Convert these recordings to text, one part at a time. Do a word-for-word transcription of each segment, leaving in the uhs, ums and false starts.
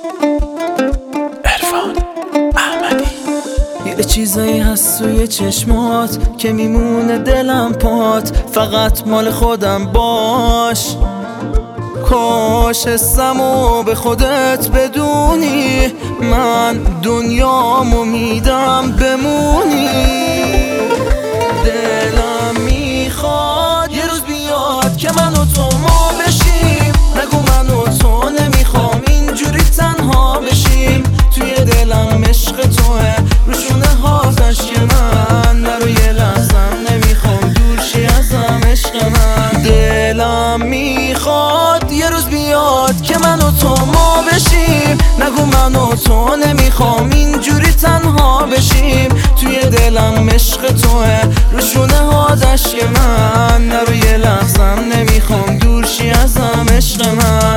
عرفان احمدی. یه چیزایی هست توی چشمات که میمونه دلم پات، فقط مال خودم باش. کاش حسمو به خودت بدونی، من دنیامو میدم بمونی. دلم میخواد یه روز بیاد که من و تو ما بشیم، نگو من و تو نمیخوام اینجوری تنها بشیم. توی دلم عشق توه، روشونه هاتش که من نرو یه لحظم نمیخوام دور شی ازم عشق من. دلم میخواد یه روز بیاد که من و تو ما بشیم، نگو من و تو نمیخوام اینجوری تنها بشیم. توی دلم عشق توه، روشونه هاتش که من نرو یه لحظم نمیخوام دور شی ازم عشق من.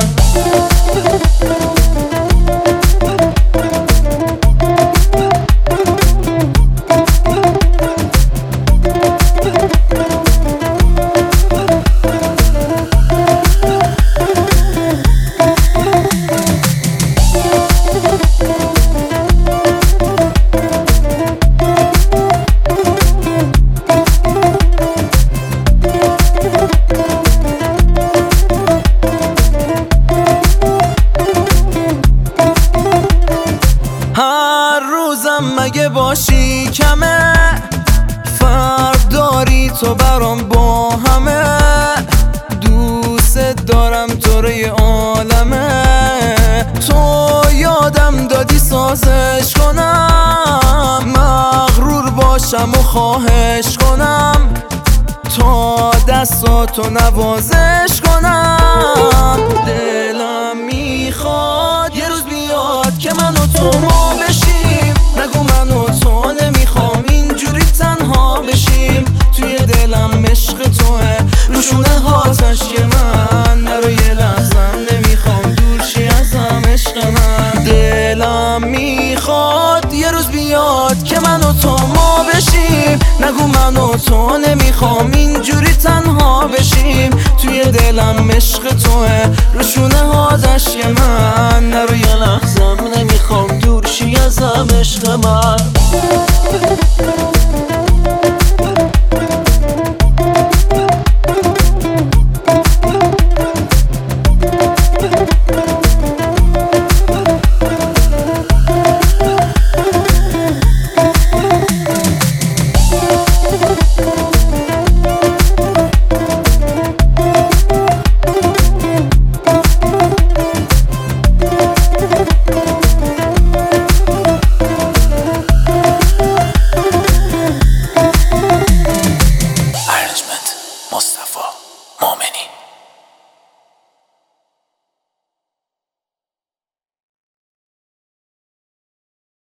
هر روزم مگه باشی کمه، فرق داری تو برام با همه. دوست دارم تو روی عالمه، تو یادم دادی سازش کنم. مغرور باشم و خواهش کنم، تا دستاتو نوازش کنم. دلم میخواد یه روز بیاد که من و تو ما بشیم، نگو من و تو نمیخوام اینجوری تنها بشیم. توی دلم عشق توه، روشونه هاتش که من نرو یه لحظم نمیخوام دور شی ازم عشق من. دلم میخواد یه روز بیاد که من و تو ما بشیم، نگو من و تو نمیخوام اینجوری تنها بشیم. توی دلم عشق توه، روشونه هاتش که من نرو یه لحظم نمیخوام دور شی ازم عشق من.